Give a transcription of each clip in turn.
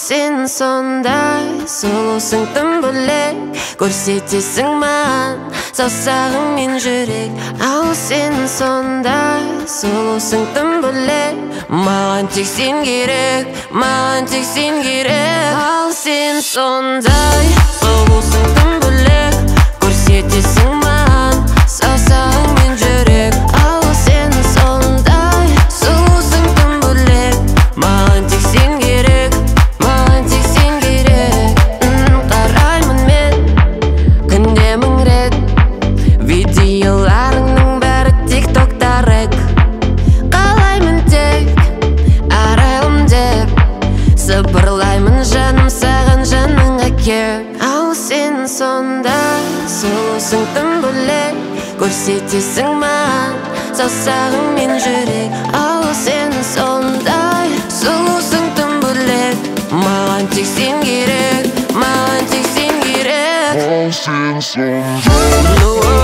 сен сондай сұлусың тым бөлек, көрсетесің маған саусағыңмен жүрек. Ау сен сондай сұлусың тым бөлек, маған тек сен керек, маған тек сен керек. Ау сен сондай сұлусың тым бөлек, көрсетесің маған саусағыңмен жүрек. Ау сен сондай сұлусың тым бөлек, маған тек сен керек, маған тек сен керек. Қараймын мен күнде мың рет видеоларыңның бәрі тиктокта рэк. Қалаймын тек арайлым деп, сыбырлаймын жаным саған жаныңа кеп. Ау сен сондай сұлусың тым бөлек, көрсетесің маған саусағыңмен жүрек. Ау сен сондай сұлусың тым бөлек, маған тек сен керек, маған тек сен керек. Ау сен сондай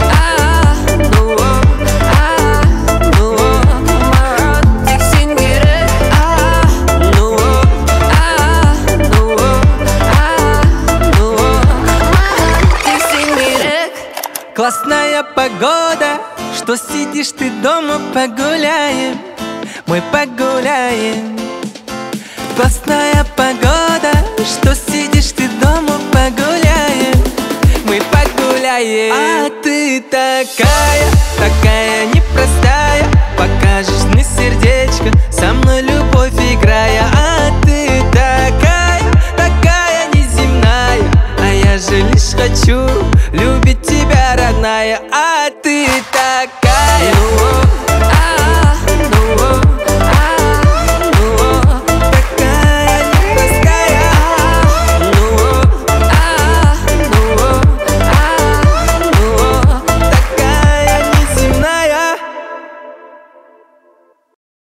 Классная погода, что сидишь ты дома, погуляем, мы погуляем. Классная погода, что сидишь ты дома, погуляем, мы погуляем. А ты такая, такая непростая, покажешь мне сердечко, со мной любовь играя. А ты такая, такая неземная, а я же лишь хочу любить тебя, родная.